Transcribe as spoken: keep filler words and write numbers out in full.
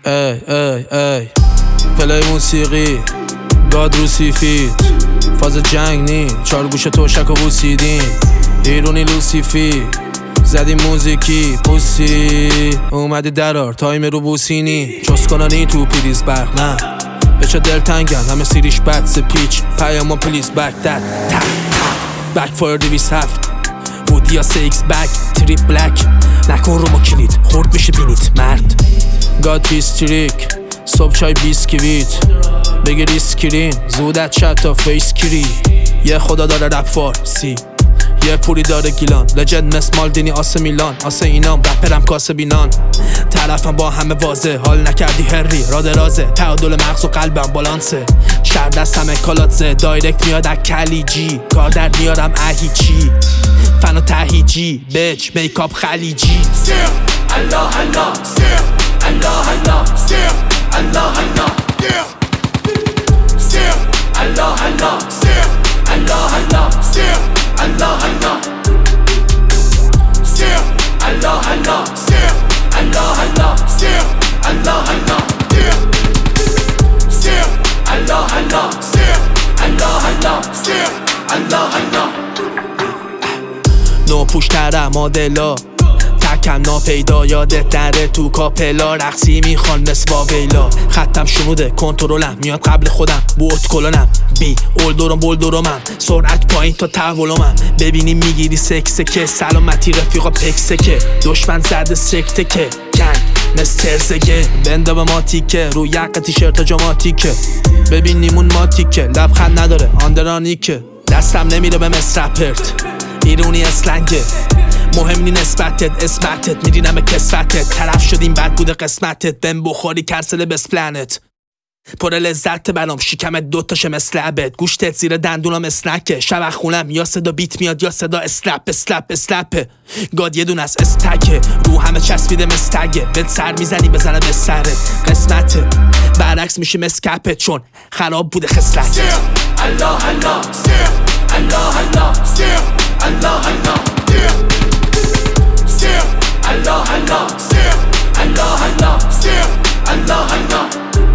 ای ای ای پلی موسیقی گاد رو سیفید فاز جنگ نی چار گوشه توشک و بوسیدین ایرونی لوسیفی زدی موزیکی پوسی اومدی درار تایم رو بوسینی چوس کنانی تو پلیز برق نه بچه دل تنگن همه سیریش بد سپیچ پیاما پلیز بک داد تک تک بک فایر دویست هفت بودی یا سیکس بک تریپ بلک نکن رو ما کلید خورد میشه بینید مرد گاد هیستریک صبح چای بیسکویت بگیری اسکرین زودت شد تا فیس کری یه خدا داره رپ فارسی یه پوری داره گیلان لجند مثل مالدینی آسه میلان آسه اینام رپرم کاسه بینان طرفم با همه واضح حال نکردی هری را درازه تعادل مغز و قلبم بالانسه شر دست همه کالاتزه دایرکت میاد از کلیجی کار در میارم اهیچی فن و تهیجی بیچ میکاپ خلیجی سیر الله الله سیر الله الله سیر الله الله سیر الله الله سیر الله الله سیر الله الله سیر الله الله سیر الله الله سیر الله الله سیر الله الله سیر الله الله سیر الله الله نو پوشترم مدلا تکم ناپیدا یادت نره تو کاپلا رقصی میخوان مثل واویلا خطم شنوده کنترلم میاد قبل خودم بوت کلونم بی اولدورم بولدورمم سرعت پایین تا تولمم ببینی میگیری سکسکه سلامتی رفیقا پکسکه دشمن زده سکته که گنگ مثل ترزگه بنده به ما تیکه رو یقه تیشرت جماتیکه ببین نیمون ماتیکه لبخند نداره آندرانیکه دستم نمیره به مثل رپرت ایرونی اسلنگه مهم نی نسبتت اسمتت میرینم به کسفتت طرف شدیم بد بوده قسمتت بهم بخوری کرسل بس پلنت پر لذت برام شکمت دوتاشه مثل عبد گوشتت زیر دندونم اسنکه شبق خونم یا صدا بیت میاد یا صدا اسلپ اسلپ اسلپه گاد یه دون از استکه رو همه چسبیده مستگه بهت سر میزنی بزنه به سرت قسمته برعکس میشه مسکپت چون خراب بوده خسلت سیر الله الله سیر الله الله سیر الله الله سیر الله الله سیر الله الله سیر الله الله